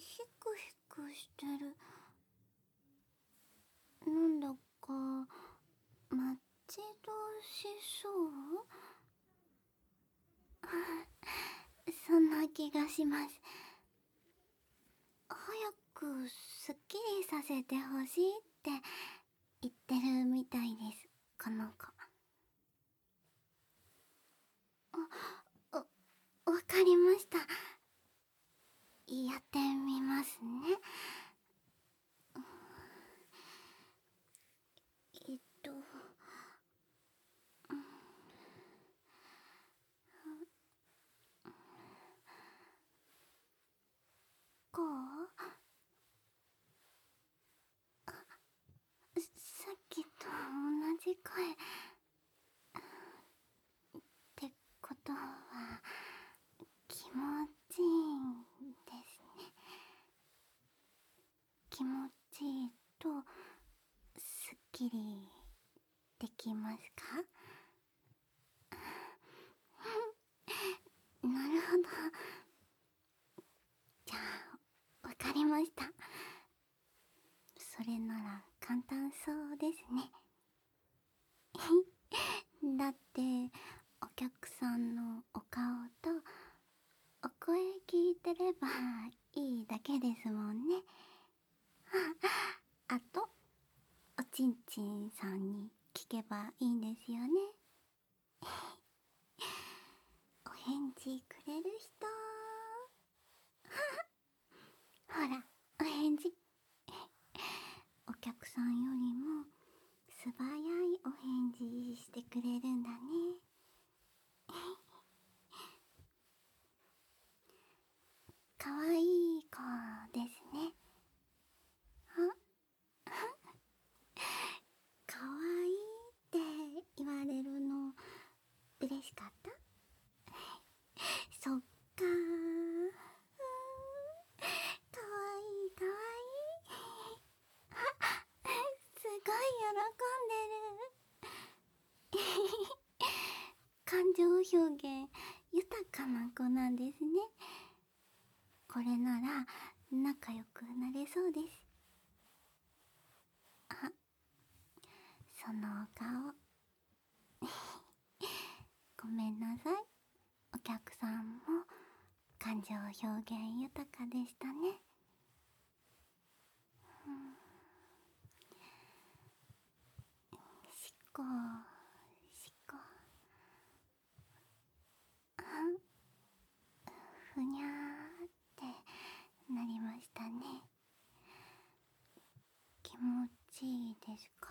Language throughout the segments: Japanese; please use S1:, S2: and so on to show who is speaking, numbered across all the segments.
S1: ヒクヒクしてる。なんだか待ち遠しそう。そんな気がします。早くすっきりさせてほしいって言ってるみたいです、この子。わかりました。やってみますね。えっとこう、さっきと同じ声ってことは気持ちいいんですね。気持ちいいとすっきりできますか？なるほど。じゃあわかりました。それなら簡単そうですね。だってお客さんのお顔とお声聞いてればいいだけですもんね。あとおちんちんさんに聞けばいいんですよね。お返事くれる人。ほら、お返事。お客さんよりも素早いお返事してくれるんだね。かわいい子ですね。かわいいって言われるの嬉しかった？そっかー。かわいいかわいい。すごい喜んでる。感情表現豊かな子なんですね。これなら仲良くなれそうです。あ、そのお顔ごめんなさい。お客さんも感情表現豊かでしたね。しこしこ。ふにゃーってなりましたね。気持ちいいですか？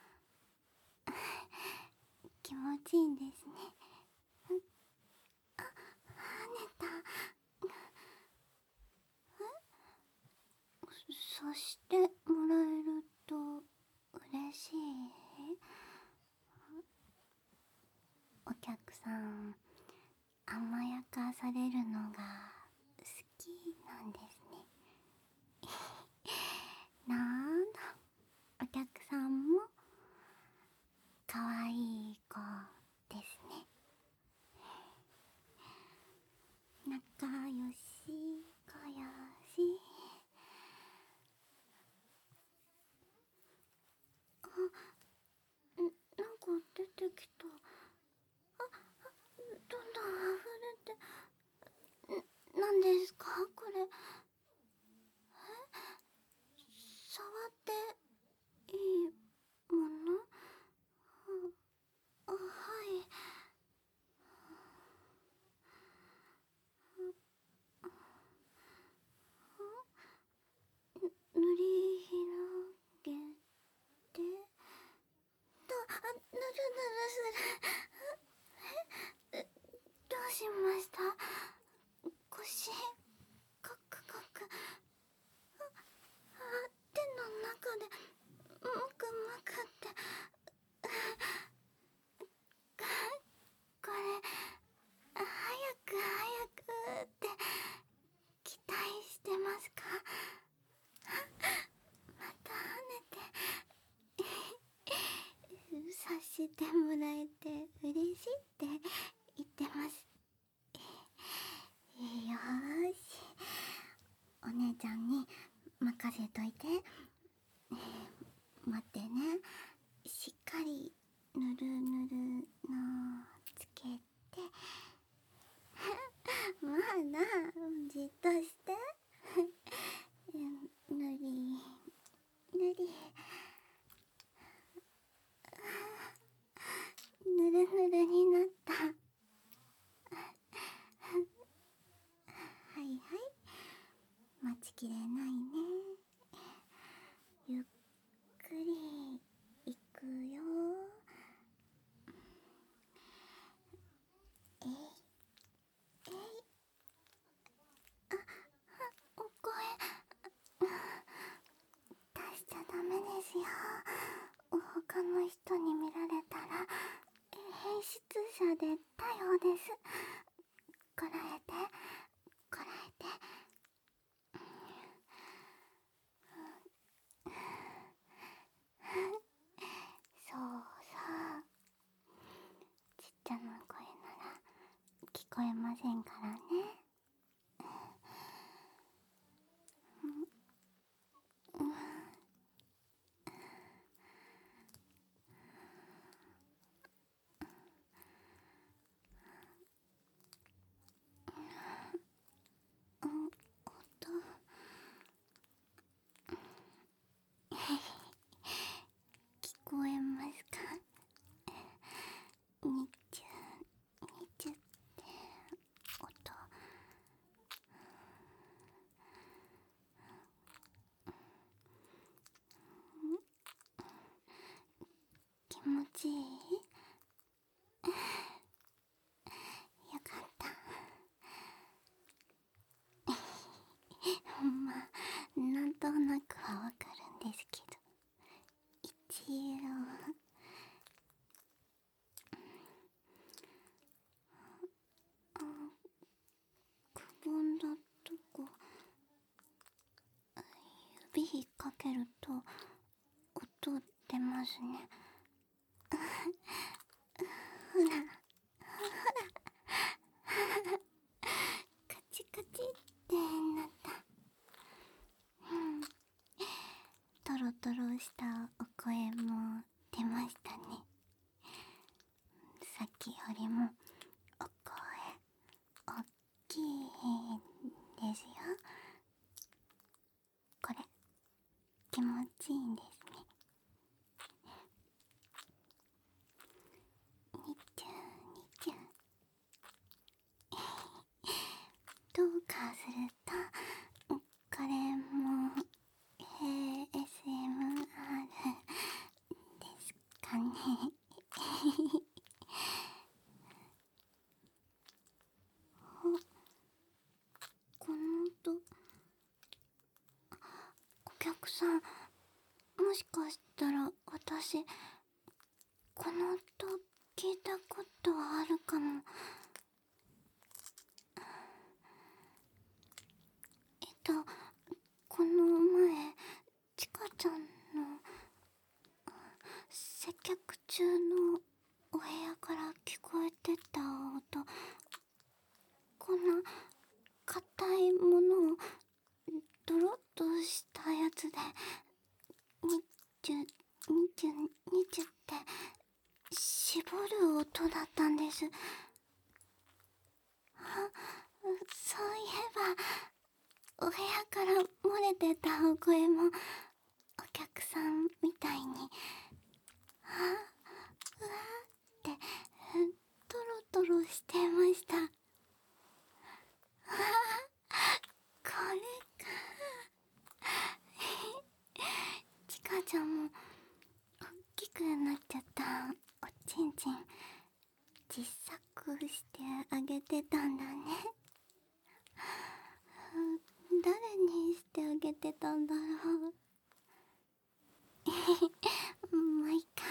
S1: 気持ちいいんですね。跳ねた。そしてもらえると嬉しい？お客さん甘やかされるのが好きなんですね。なんだ、お客さんもかわいい子ですね。仲良し、こよし。 お姉ちゃんに任せといて。待ってね。しっかりぬるぬるのつけて。まあな、じっとして。ぬりぬり、ぬるぬるになった。はいはい、待ちきれないね。ゆっくりいくよ。えいえい。お声出しちゃダメですよ。他の人に見られたら変質者で逮捕です。こらえてこらえて。そうそう、ちっちゃな声なら聞こえませんからね。音聞こえますか？にちゅにちゅって音。気持ちいい？よかった。まあなんとなくはわかるんですけど、一応くぼんだとこ指引っ掛けると音出ますね。ほらカチカチってなった。トロトロしたお声も出ましたね。さっきよりもお声おっきいですよ。これ気持ちいいんですね。にちゅにちゅ。どうかするとこれも ASMR ですかね。この音、お客さん、もしかしたら私この音聞いたことあるかも。この前ちかちゃんの接客中のお部屋から聞こえてた音、こんな硬いものをドロッとしたやつでにちゅにちゅにちゅって絞る音だったんです。そういえばお部屋から漏れてたお声もお客さんみたいにうわーってトロトロしてました。これか。ちかちゃんもおっきくなっちゃったおちんちん小さくしてあげてたんだね。誰にしてあげてたんだろう。まあいいか。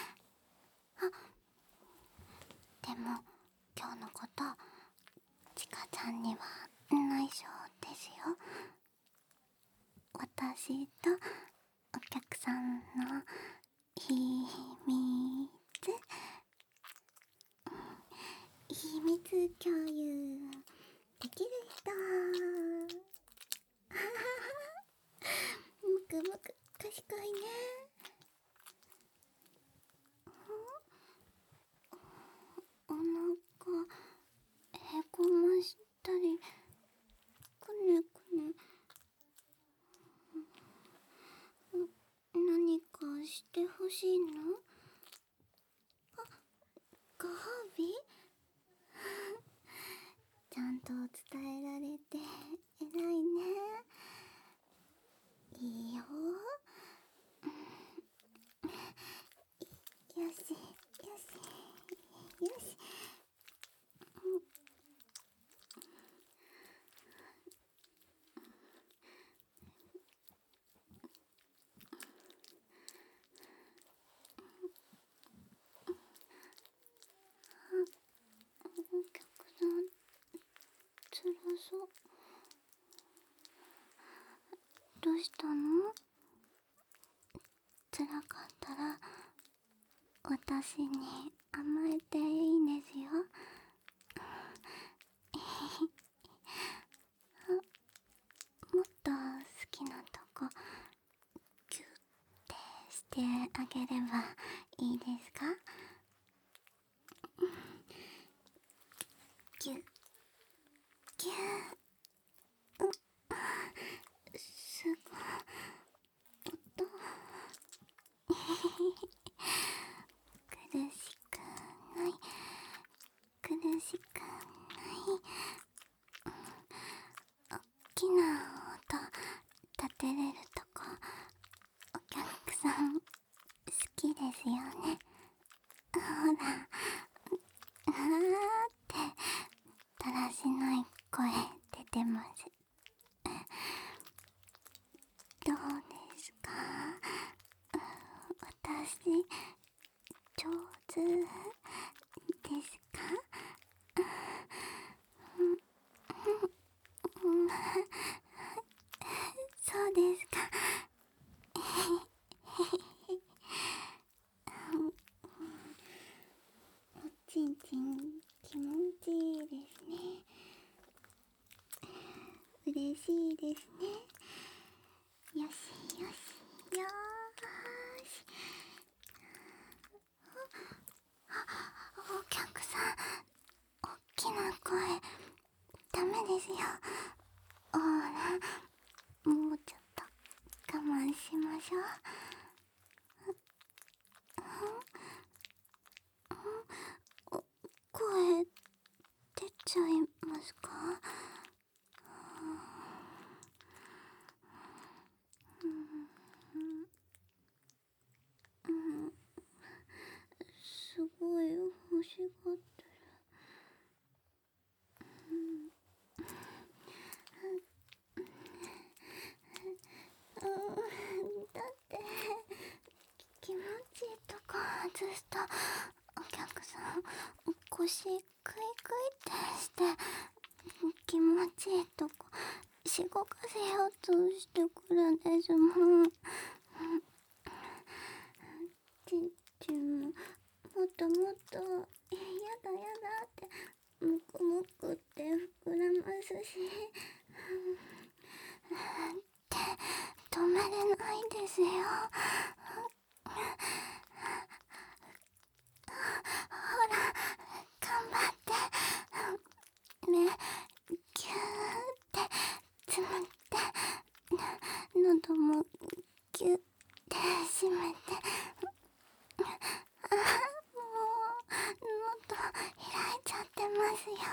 S1: でも今日のことちかちゃんには内緒ですよ。私とお客さんの秘密秘密共有できる人。 辛そう。どうしたの？辛かったら私に甘えていいんですよ。もっと好きなとこキュッてしてあげればいいですか？キュッキュッ。すごい音。苦しくない、苦しくない。おっきな音立てれるとこお客さん好きですよね。ほら、あーってだらしない声出てます。どうですか？私上手ですか？そうですか。おちんちん気持ちいいですね。嬉しいですね。よしよしよーし。お客さん、おっきな声ダメですよ。ほら、もうちょっと我慢しましょう。お声出ちゃいますか？すごい欲しがってる。だって気持ちいいとこ外すとお客さん腰クイクイってして気持ちいいとこしごかせようとしてくるんですもん。ちんちんももっともっとやだやだってむくむくって膨らますしって止めれないですよ。ほら頑張って。目ギューってつむって喉もギュッて閉めて。もう喉開いちゃってますよ。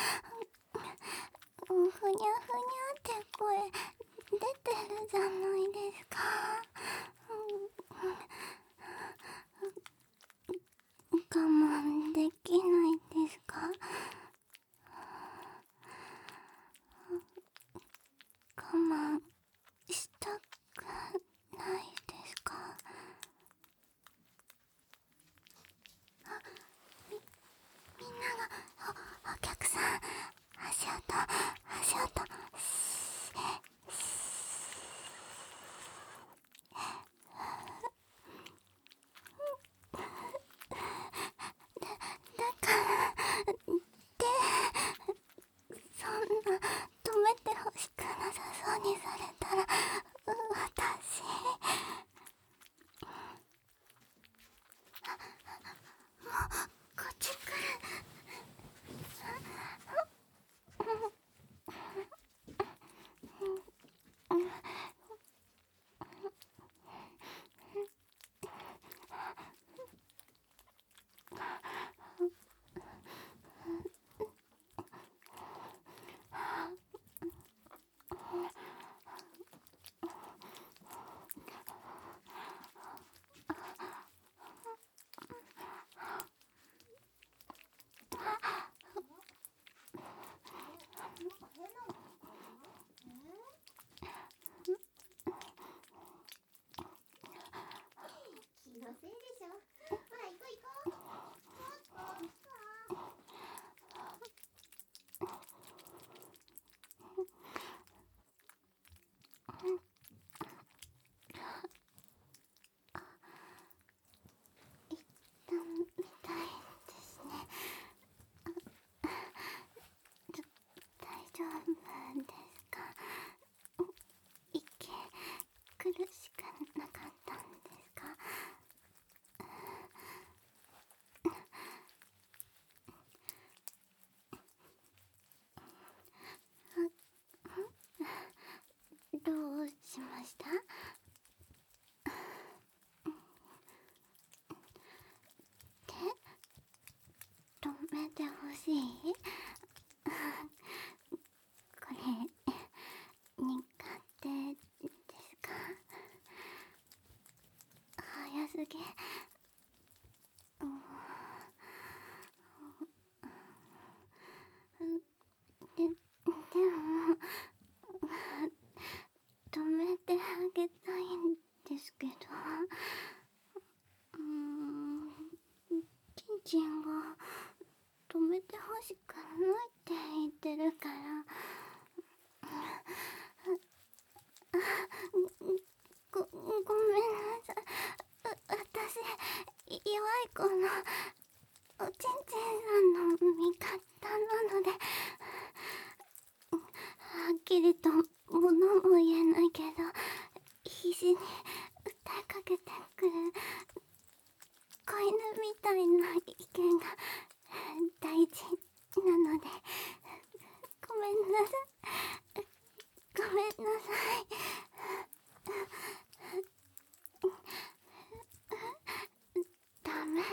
S1: ふにゃふにゃって声出てるじゃないですか。我慢できないですか？我慢したくないですか？みんながお客さん足音足音。だからってそんな止めてほしくなさそうにされんですか？息苦しくなかったんですか？どうしました？止めてほしい？これ苦手ですか？早すぎ。でも止めてあげたいんですけど、ちんちんが止めてほしくないって言ってるから。ごめんなさい。私弱い子のおちんちんさんの味方なので、はっきりと物も言えないけど、必死に訴えかけてくる子犬みたいな意見が大事なので、ごめんなさい。ごめんなさい。ダメ？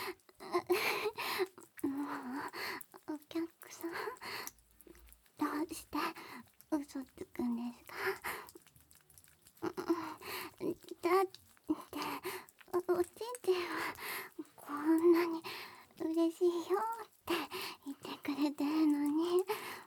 S1: もうお客さん、どうして嘘つくんですか？だっておちんちんはこんなに嬉しいよって言ってくれてるのに、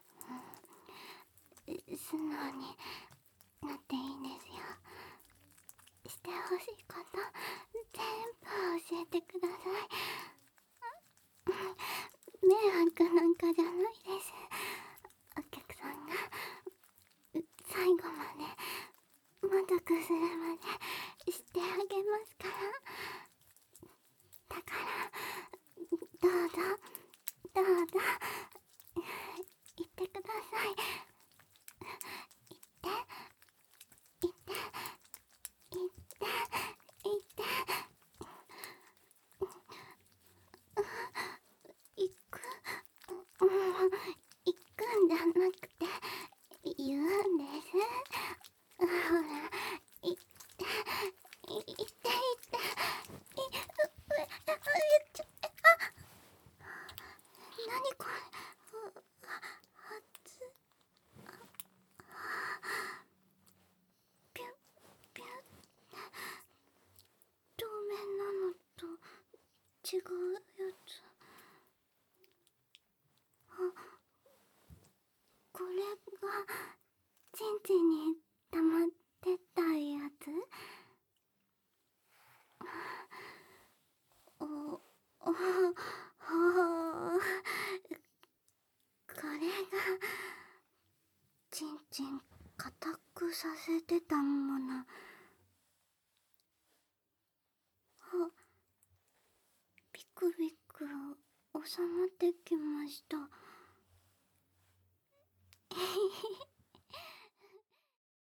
S1: 素直になっていいんですよ。してほしいこと全部教えてください。迷惑なんかじゃないです。お客さんが最後まで満足するまでしてあげますから。だからどうぞどうぞ言ってください。言って言って言って言って。行く？もう行くんじゃなくて言うんです。ほら、言って言って言ってちょ何これ？初ピュッピュッ、透明なのと違うやつ。これがちんちんに溜まってたやつ？おおお、これがちんちん硬くさせてたもの。ビクビク収まってきました。